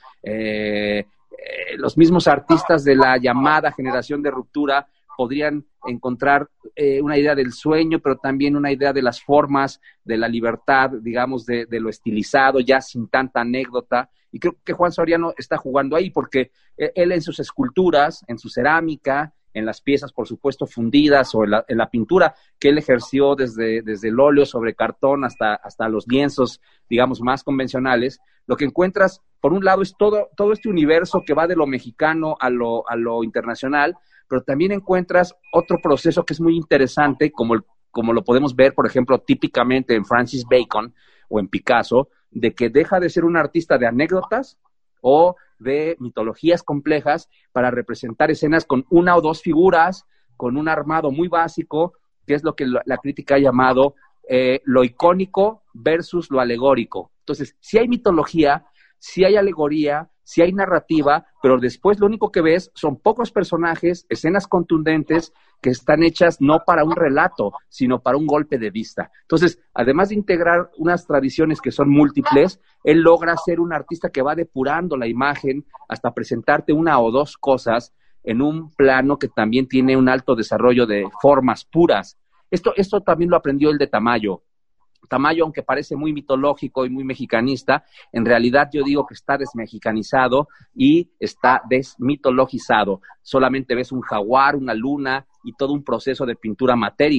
Los mismos artistas de la llamada generación de ruptura podrían encontrar una idea del sueño, pero también una idea de las formas, de la libertad, digamos, de lo estilizado, ya sin tanta anécdota. Y creo que Juan Soriano está jugando ahí, porque él en sus esculturas, en su cerámica, en las piezas, por supuesto, fundidas, o en la pintura que él ejerció desde el óleo sobre cartón hasta los lienzos, digamos, más convencionales, lo que encuentras, por un lado, es todo este universo que va de lo mexicano a lo internacional, pero también encuentras otro proceso que es muy interesante, como lo podemos ver, por ejemplo, típicamente en Francis Bacon o en Picasso, de que deja de ser un artista de anécdotas o de mitologías complejas para representar escenas con una o dos figuras, con un armado muy básico, que es lo que la crítica ha llamado lo icónico versus lo alegórico. Entonces, sí hay mitología, sí hay alegoría, sí hay narrativa, pero después lo único que ves son pocos personajes, escenas contundentes que están hechas no para un relato, sino para un golpe de vista. Entonces, además de integrar unas tradiciones que son múltiples, él logra ser un artista que va depurando la imagen hasta presentarte una o dos cosas en un plano que también tiene un alto desarrollo de formas puras. Esto también lo aprendió el de Tamayo. Tamayo, aunque parece muy mitológico y muy mexicanista, en realidad yo digo que está desmexicanizado y está desmitologizado. Solamente ves un jaguar, una luna y todo un proceso de pintura matérica.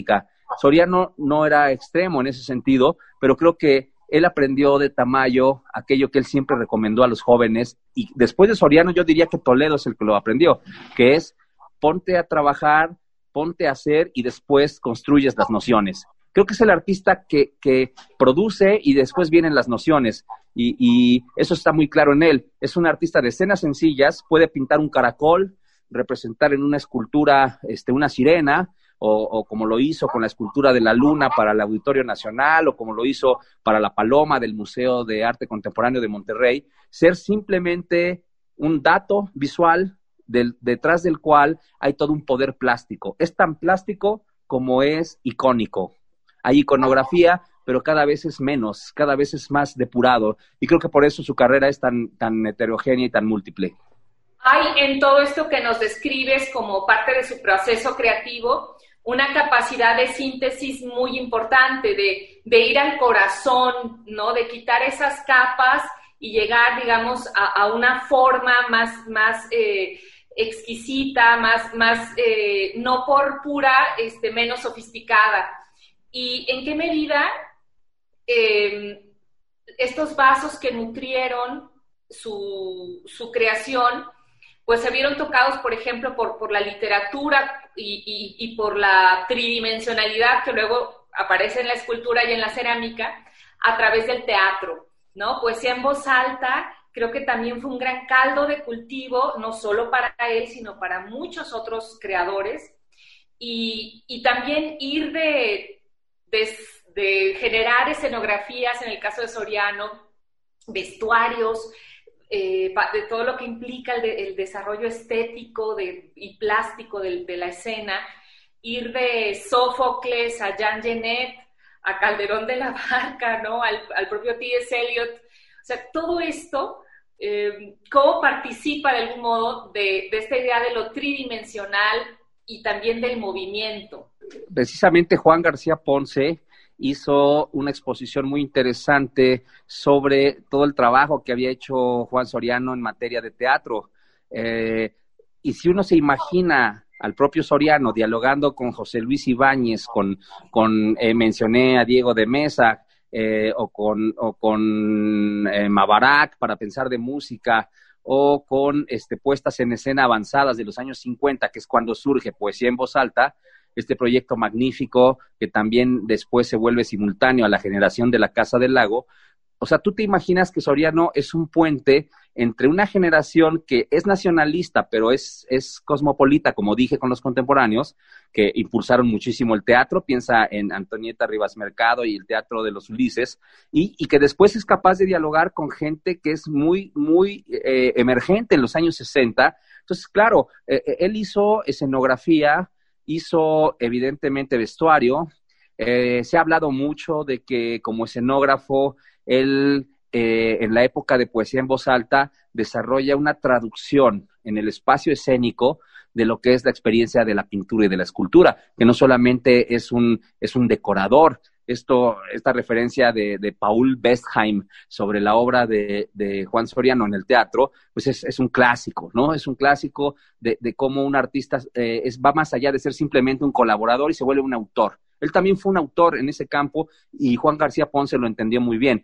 Soriano no era extremo en ese sentido, pero creo que él aprendió de Tamayo aquello que él siempre recomendó a los jóvenes, y después de Soriano yo diría que Toledo es el que lo aprendió, que es ponte a trabajar, ponte a hacer y después construyes las nociones. Creo que es el artista que produce y después vienen las nociones, y eso está muy claro en él. Es un artista de escenas sencillas, puede pintar un caracol, representar en una escultura una sirena, o como lo hizo con la escultura de la luna para el Auditorio Nacional, o como lo hizo para la paloma del Museo de Arte Contemporáneo de Monterrey, ser simplemente un dato visual detrás del cual hay todo un poder plástico. Es tan plástico como es icónico. Hay iconografía, pero cada vez es menos, cada vez es más depurado, y creo que por eso su carrera es tan heterogénea y tan múltiple. Hay en todo esto que nos describes como parte de su proceso creativo una capacidad de síntesis muy importante, de ir al corazón, ¿no? De quitar esas capas y llegar, digamos, a una forma más exquisita, más no por pura, menos sofisticada. ¿Y en qué medida estos vasos que nutrieron su creación, pues se vieron tocados, por ejemplo, por la literatura y por la tridimensionalidad que luego aparece en la escultura y en la cerámica a través del teatro, ¿no? Poesía en voz alta creo que también fue un gran caldo de cultivo, no solo para él, sino para muchos otros creadores, y también ir de generar escenografías, en el caso de Soriano, vestuarios, de todo lo que implica el desarrollo estético y plástico de la escena, ir de Sófocles a Jean Genet, a Calderón de la Barca, ¿no? al propio T.S. Eliot. O sea, todo esto, ¿cómo participa de algún modo de esta idea de lo tridimensional y también del movimiento? Precisamente Juan García Ponce hizo una exposición muy interesante sobre todo el trabajo que había hecho Juan Soriano en materia de teatro. Y si uno se imagina al propio Soriano dialogando con José Luis Ibáñez, mencioné a Diego de Mesa, o con Mabarak para pensar de música, o con puestas en escena avanzadas de los años 50, que es cuando surge Poesía en Voz Alta, este proyecto magnífico que también después se vuelve simultáneo a la generación de la Casa del Lago. O sea, tú te imaginas que Soriano es un puente entre una generación que es nacionalista, pero es cosmopolita, como dije, con los contemporáneos, que impulsaron muchísimo el teatro, piensa en Antonieta Rivas Mercado y el Teatro de los Ulises, y que después es capaz de dialogar con gente que es muy, muy emergente en los años 60. Entonces, claro, él hizo escenografía, hizo evidentemente vestuario. Se ha hablado mucho de que como escenógrafo él, en la época de Poesía en Voz Alta, desarrolla una traducción en el espacio escénico de lo que es la experiencia de la pintura y de la escultura, que no solamente es un decorador. Esta referencia de Paul Bestheim sobre la obra de Juan Soriano en el teatro, pues es un clásico, ¿no? Es un clásico de cómo un artista va más allá de ser simplemente un colaborador y se vuelve un autor. Él también fue un autor en ese campo y Juan García Ponce lo entendió muy bien.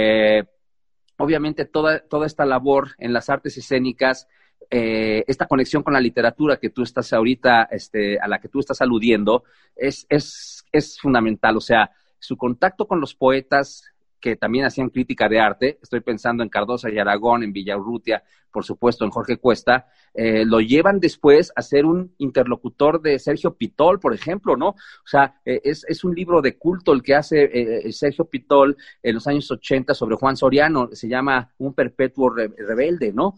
Obviamente toda esta labor en las artes escénicas, esta conexión con la literatura que tú estás ahorita, a la que tú estás aludiendo, es fundamental. O sea, su contacto con los poetas que también hacían crítica de arte, estoy pensando en Cardosa y Aragón, en Villaurrutia, por supuesto en Jorge Cuesta, lo llevan después a ser un interlocutor de Sergio Pitol, por ejemplo, ¿no? O sea, es un libro de culto el que hace Sergio Pitol en los años 80 sobre Juan Soriano, se llama Un perpetuo rebelde, ¿no?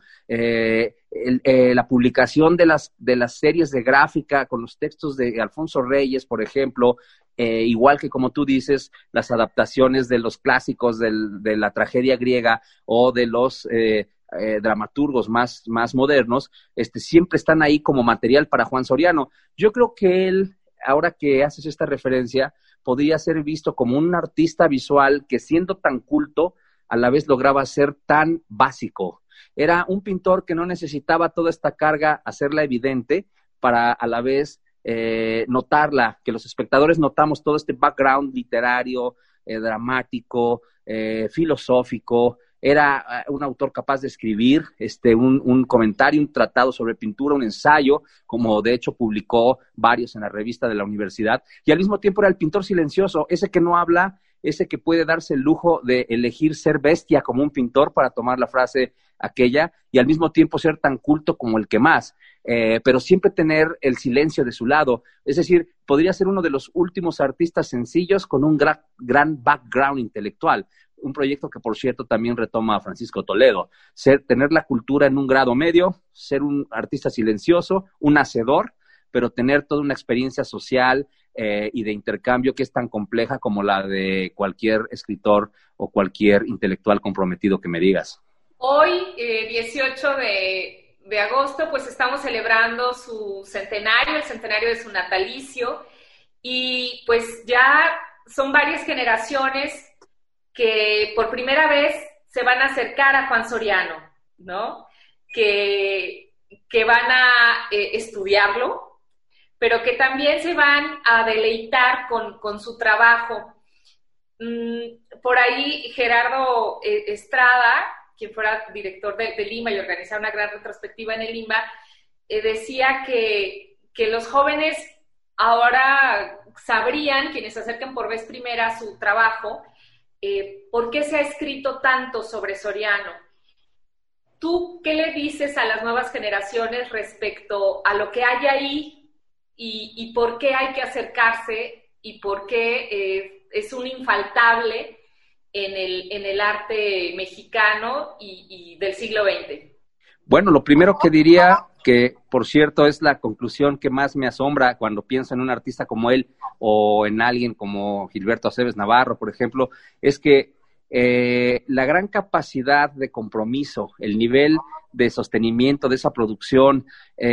La publicación de las series de gráfica con los textos de Alfonso Reyes, por ejemplo, igual que como tú dices, las adaptaciones de los clásicos de la tragedia griega o de los dramaturgos más modernos, siempre están ahí como material para Juan Soriano. Yo creo que él, ahora que haces esta referencia, podría ser visto como un artista visual que, siendo tan culto, a la vez lograba ser tan básico. Era un pintor que no necesitaba toda esta carga hacerla evidente para a la vez notarla, que los espectadores notamos todo este background literario, dramático, filosófico. Era un autor capaz de escribir un comentario, un tratado sobre pintura, un ensayo, como de hecho publicó varios en la revista de la universidad, y al mismo tiempo era el pintor silencioso, ese que no habla, ese que puede darse el lujo de elegir ser bestia como un pintor, para tomar la frase aquella, y al mismo tiempo ser tan culto como el que más, pero siempre tener el silencio de su lado. Es decir, podría ser uno de los últimos artistas sencillos con un gran background intelectual. Un proyecto que, por cierto, también retoma a Francisco Toledo. Tener la cultura en un grado medio, ser un artista silencioso, un hacedor, pero tener toda una experiencia social y de intercambio que es tan compleja como la de cualquier escritor o cualquier intelectual comprometido que me digas. Hoy, 18 de agosto, pues estamos celebrando su centenario, el centenario de su natalicio, y pues ya son varias generaciones que por primera vez se van a acercar a Juan Soriano, ¿no? Que van a estudiarlo, pero que también se van a deleitar con su trabajo. Por ahí Gerardo Estrada, quien fuera director de Lima y organizaba una gran retrospectiva en el Lima, decía que los jóvenes ahora sabrían, quienes se acerquen por vez primera a su trabajo, ¿por qué se ha escrito tanto sobre Soriano? ¿Tú qué le dices a las nuevas generaciones respecto a lo que hay ahí y por qué hay que acercarse y por qué es un infaltable en el arte mexicano y del siglo XX? Bueno, lo primero que diría, que por cierto es la conclusión que más me asombra cuando pienso en un artista como él o en alguien como Gilberto Aceves Navarro, por ejemplo, es que la gran capacidad de compromiso, el nivel de sostenimiento de esa producción,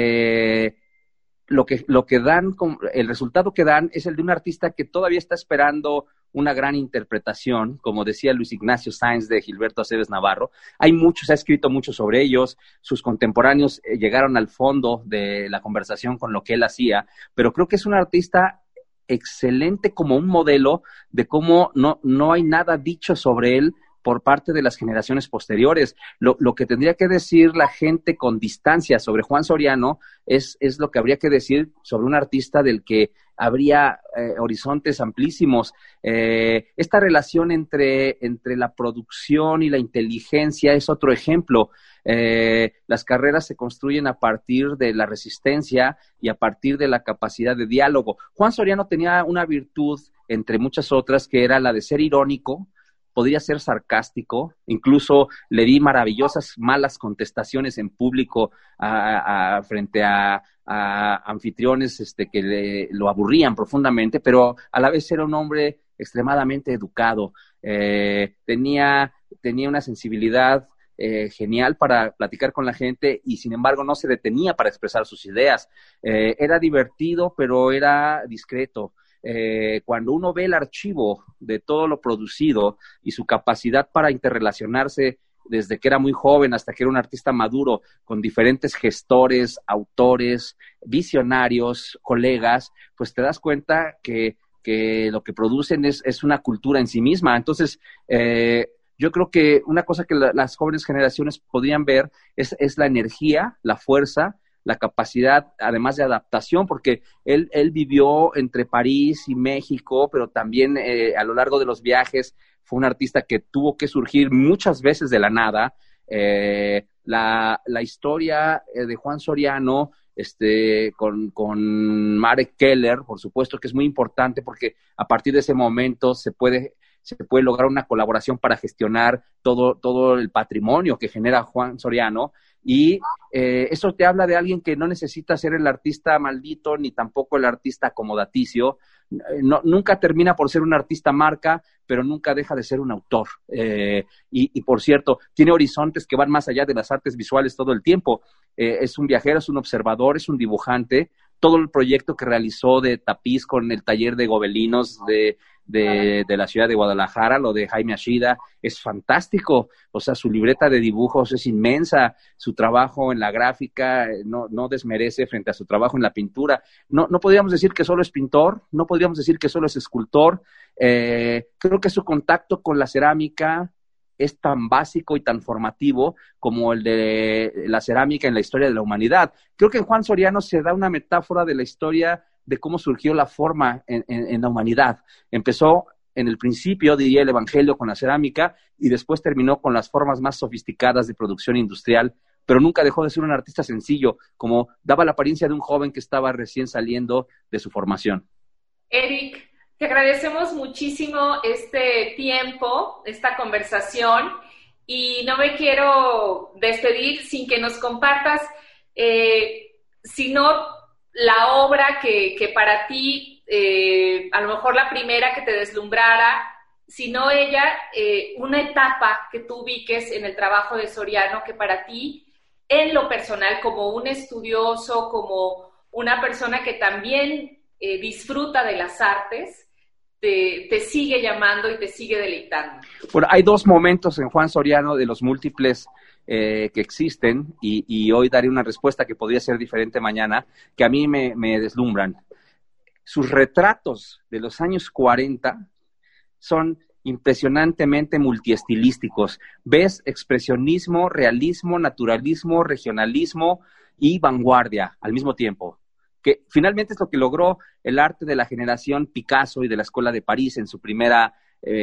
lo que dan, el resultado que dan es el de un artista que todavía está esperando una gran interpretación, como decía Luis Ignacio Sáenz de Gilberto Aceves Navarro. Hay mucho, se ha escrito mucho sobre ellos, sus contemporáneos llegaron al fondo de la conversación con lo que él hacía, pero creo que es un artista excelente como un modelo de cómo no hay nada dicho sobre él por parte de las generaciones posteriores. Lo que tendría que decir la gente con distancia sobre Juan Soriano es lo que habría que decir sobre un artista del que habría horizontes amplísimos. Esta relación entre la producción y la inteligencia es otro ejemplo. Las carreras se construyen a partir de la resistencia y a partir de la capacidad de diálogo. Juan Soriano tenía una virtud, entre muchas otras, que era la de ser irónico, podría ser sarcástico, incluso le di maravillosas malas contestaciones en público frente a anfitriones que lo aburrían profundamente, pero a la vez era un hombre extremadamente educado, tenía una sensibilidad genial para platicar con la gente y sin embargo no se detenía para expresar sus ideas, era divertido pero era discreto. Cuando uno ve el archivo de todo lo producido y su capacidad para interrelacionarse desde que era muy joven hasta que era un artista maduro con diferentes gestores, autores, visionarios, colegas, pues te das cuenta que lo que producen es una cultura en sí misma. Entonces, yo creo que una cosa que las jóvenes generaciones podrían ver es la energía, la fuerza, la capacidad, además de adaptación, porque él vivió entre París y México, pero también a lo largo de los viajes fue un artista que tuvo que surgir muchas veces de la nada. La historia de Juan Soriano con Marek Keller, por supuesto que es muy importante porque a partir de ese momento se puede lograr una colaboración para gestionar todo el patrimonio que genera Juan Soriano. Y eso te habla de alguien que no necesita ser el artista maldito ni tampoco el artista acomodaticio. Nunca termina por ser un artista marca, pero nunca deja de ser un autor. Y por cierto, tiene horizontes que van más allá de las artes visuales todo el tiempo. Es un viajero, es un observador, es un dibujante, todo el proyecto que realizó de tapiz con el taller de gobelinos de la ciudad de Guadalajara, lo de Jaime Ashida, es fantástico. O sea, su libreta de dibujos es inmensa, su trabajo en la gráfica no desmerece frente a su trabajo en la pintura. No podríamos decir que solo es pintor, no podríamos decir que solo es escultor. Creo que su contacto con la cerámica es tan básico y tan formativo como el de la cerámica en la historia de la humanidad. Creo que en Juan Soriano se da una metáfora de la historia de cómo surgió la forma en la humanidad. Empezó en el principio, diría el Evangelio, con la cerámica y después terminó con las formas más sofisticadas de producción industrial, pero nunca dejó de ser un artista sencillo, como daba la apariencia de un joven que estaba recién saliendo de su formación. Eric, te agradecemos muchísimo este tiempo, esta conversación, y no me quiero despedir sin que nos compartas, sino la obra que para ti, a lo mejor la primera que te deslumbrara, sino ella, una etapa que tú ubiques en el trabajo de Soriano que para ti, en lo personal, como un estudioso, como una persona que también disfruta de las artes, te sigue llamando y te sigue deleitando. Bueno, hay dos momentos en Juan Soriano de los múltiples que existen, y hoy daré una respuesta que podría ser diferente mañana, que a mí me deslumbran. Sus retratos de los años 40 son impresionantemente multiestilísticos. Ves expresionismo, realismo, naturalismo, regionalismo y vanguardia al mismo tiempo, que finalmente es lo que logró el arte de la generación Picasso y de la Escuela de París en su primera,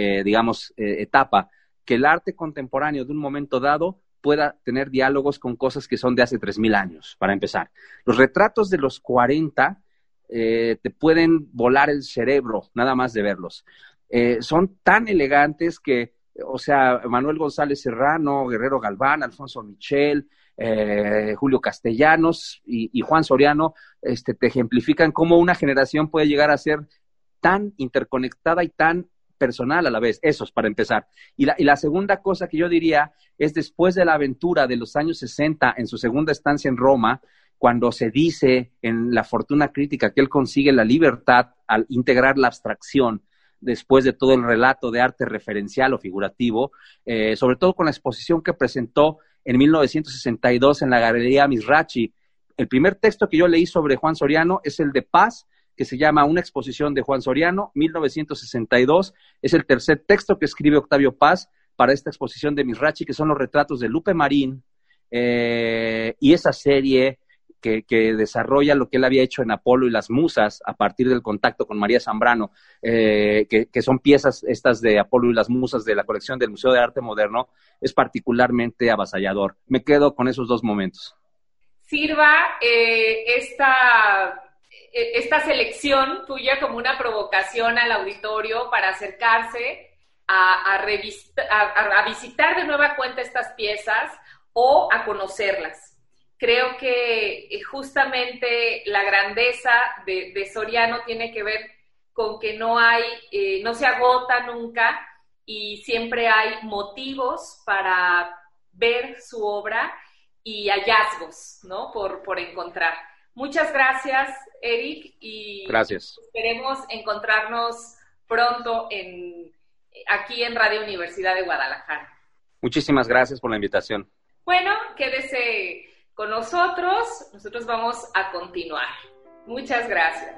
etapa, que el arte contemporáneo de un momento dado pueda tener diálogos con cosas que son de hace 3,000 años, para empezar. Los retratos de los 40 te pueden volar el cerebro, nada más de verlos. Son tan elegantes que, o sea, Manuel González Serrano, Guerrero Galván, Alfonso Michel, Julio Castellanos y Juan Soriano te ejemplifican cómo una generación puede llegar a ser tan interconectada y tan personal a la vez. Eso es para empezar. Y la segunda cosa que yo diría es, después de la aventura de los años 60, en su segunda estancia en Roma, cuando se dice en La Fortuna Crítica que él consigue la libertad al integrar la abstracción después de todo el relato de arte referencial o figurativo, sobre todo con la exposición que presentó en 1962 en la Galería Mizrachi. El primer texto que yo leí sobre Juan Soriano es el de Paz, que se llama Una exposición de Juan Soriano, 1962. Es el tercer texto que escribe Octavio Paz para esta exposición de Mizrachi, que son los retratos de Lupe Marín, y esa serie que desarrolla lo que él había hecho en Apolo y las Musas a partir del contacto con María Zambrano, que son piezas estas de Apolo y las Musas de la colección del Museo de Arte Moderno, es particularmente avasallador. Me quedo con esos dos momentos. Sirva esta selección tuya como una provocación al auditorio para acercarse a visitar de nueva cuenta estas piezas o a conocerlas. Creo que justamente la grandeza de Soriano tiene que ver con que no se agota nunca y siempre hay motivos para ver su obra y hallazgos, ¿no? por encontrar. Muchas gracias, Eric, y gracias. Esperemos encontrarnos pronto aquí en Radio Universidad de Guadalajara. Muchísimas gracias por la invitación. Bueno, quédese con nosotros vamos a continuar. Muchas gracias.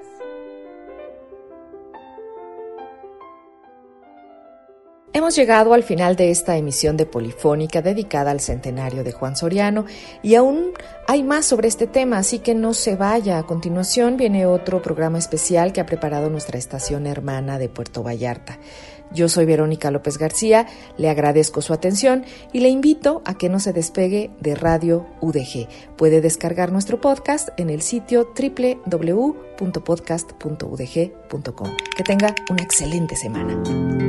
Hemos llegado al final de esta emisión de Polifónica dedicada al centenario de Juan Soriano y aún hay más sobre este tema, así que no se vaya. A continuación viene otro programa especial que ha preparado nuestra estación hermana de Puerto Vallarta. Yo soy Verónica López García, le agradezco su atención y le invito a que no se despegue de Radio UDG. Puede descargar nuestro podcast en el sitio www.podcast.udg.com. Que tenga una excelente semana.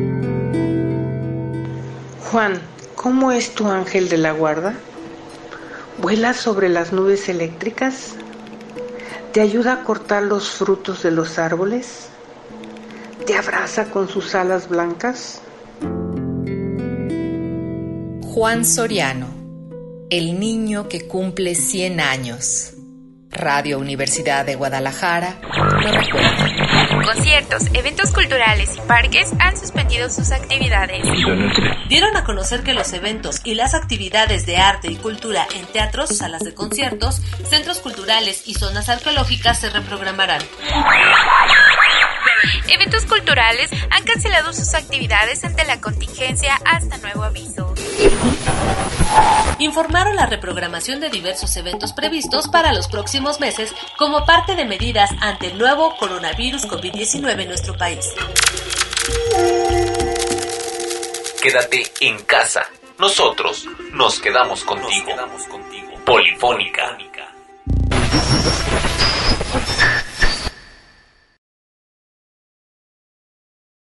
Juan, ¿cómo es tu ángel de la guarda? ¿Vuela sobre las nubes eléctricas? ¿Te ayuda a cortar los frutos de los árboles? ¿Te abraza con sus alas blancas? Juan Soriano, el niño que cumple 100 años. Radio Universidad de Guadalajara lo recuerda. Conciertos, eventos culturales y parques han suspendido sus actividades. Dieron a conocer que los eventos y las actividades de arte y cultura en teatros, salas de conciertos, centros culturales y zonas arqueológicas se reprogramarán. Eventos culturales han cancelado sus actividades ante la contingencia hasta nuevo aviso. Informaron la reprogramación de diversos eventos previstos para los próximos meses como parte de medidas ante el nuevo coronavirus COVID-19 en nuestro país. Quédate en casa. Nosotros nos quedamos contigo. Polifónica.